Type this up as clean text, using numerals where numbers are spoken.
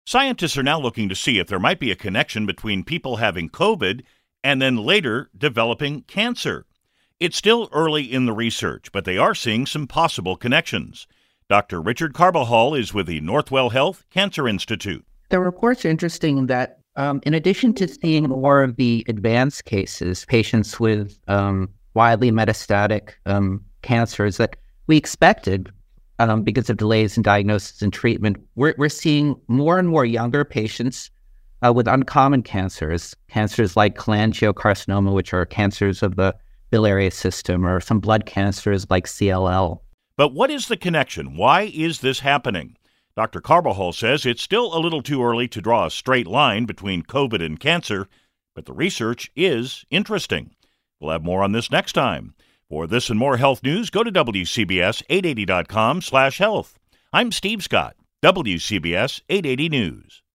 Scientists are now looking to see if there might be a connection between people having COVID and then later developing cancer. It's still early in the research, but they are seeing some possible connections. Dr. Richard Carbajal is with the Northwell Health Cancer Institute. The report's interesting that in addition to seeing more of the advanced cases, patients with widely metastatic cancers that we expected because of delays in diagnosis and treatment, we're seeing more and more younger patients with uncommon cancers like cholangiocarcinoma, which are cancers of the biliary system, or some blood cancers like CLL. But what is the connection? Why is this happening? Dr. Carbajal says it's still a little too early to draw a straight line between COVID and cancer, but the research is interesting. We'll have more on this next time. For this and more health news, go to WCBS880.com/health. I'm Steve Scott, WCBS 880 News.